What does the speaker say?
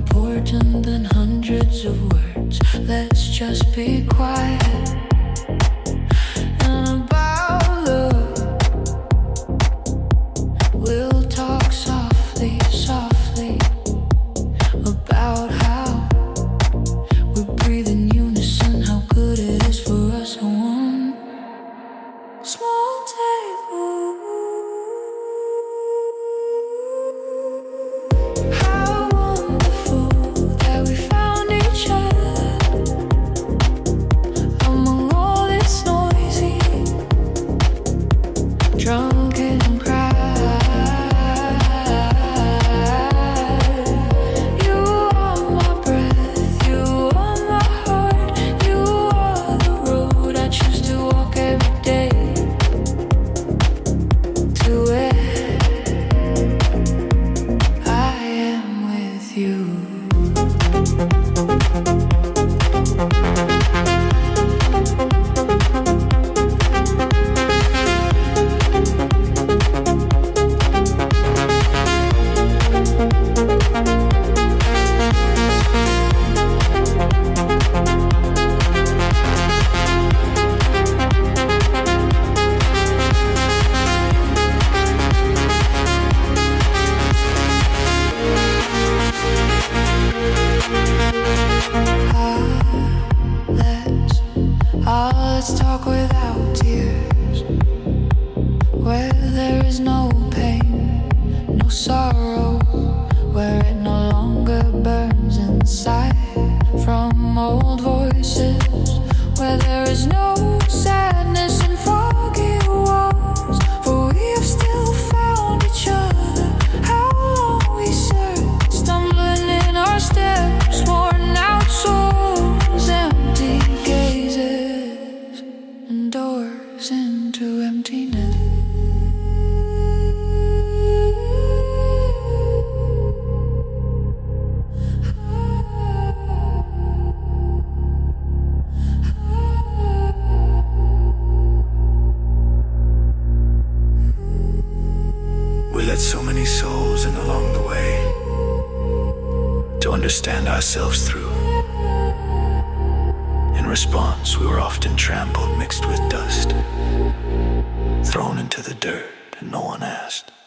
important than hundreds of words. Let's just be quiet. And about love, we'll talk softly, softly about how we breathe in unison, how good it is for us at one small table. How wonderful that we found each other among all this noisy, drunken crowd. You are my breath, you are my heart, you are the road I choose to walk every day. To where I am with you. Let's talk without tears, where there is no pain, no sorrow, where it no longer burns inside. From old voices, where there is no sadness and foggy walls, for we have still found each other. How long we searched, stumbling in our steps, worn out souls, empty gazes, and doors into emptiness. We let so many souls in along the way to understand ourselves through. In response, we were often trampled, mixed with dust, thrown into the dirt, and no one asked.